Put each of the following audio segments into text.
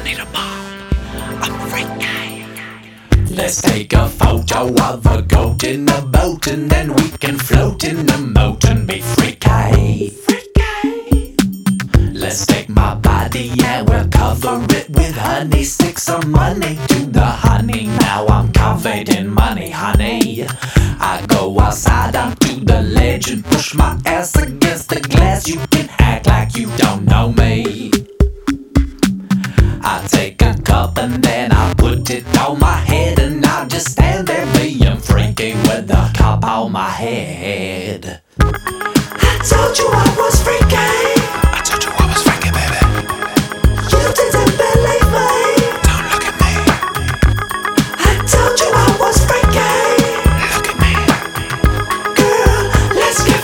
need a bomb. I'm freaky. Let's take a photo of a goat in a boat, and then we can float in the moat and be freaky. Let's take my body and we'll cover it with honey. Stick some money to the honey. Now I'm covered in money, honey. I go outside onto the ledge and push my ass against the glass. You can act like you don't know me. I take a cup and then I put it on my head, and I just stand there being freaky with the cup on my head. I told you I was freaky. I told you I was freaky, baby. You didn't believe me. Don't look at me. I told you I was freaky. Look at me. Girl, let's get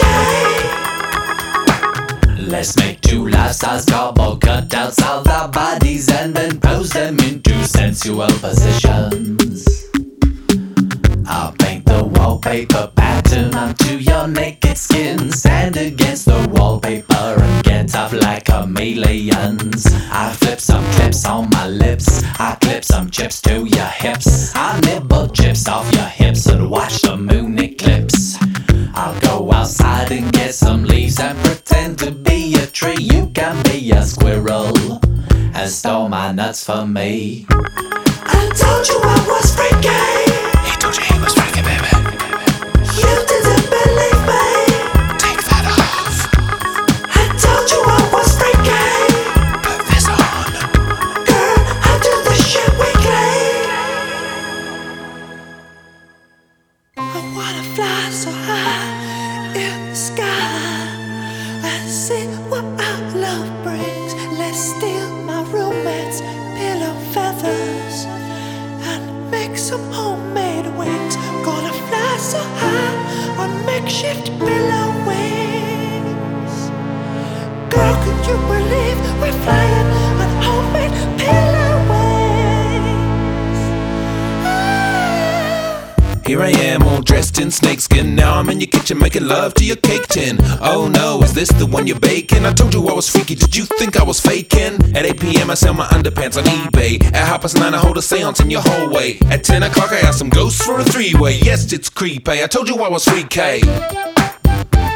freaky. Let's make two life-size cardboard cutouts of our bodies and then pose them into sensual positions. I'll paint the wallpaper pattern onto your naked skin. Stand against the wallpaper and get off like chameleons. I flip some clips on my lips. I clip some chips to your hips. I nibble chips off your hips and watch the moon eclipse. I'll go outside and get some leaves and pretend to be a tree. You can be a squirrel and store my nuts for me. I told you I was freaky. He told you he was freaky, baby. You didn't believe me. Take that off. I told you I was freaky. Put this on. Girl, I do this shit weekly. I wanna fly so high in the sky and see what our love brings. Let's steal my roommate's pillow feathers and make some homemade wings. Gonna fly so high on makeshift pillow wings. Girl, can you believe we're flying on homemade pillow wings? Here I am, all dressed in snakeskin. Now I'm in your kitchen making love to your cake tin. Oh no, is this the one you're baking? I told you I was freaky, did you think I was faking? At 8 p.m. I sell my underpants on eBay. At 9:30 I hold a seance in your hallway. At 10 o'clock I ask some ghosts for a three-way. Yes, it's creepy, I told you I was freaky.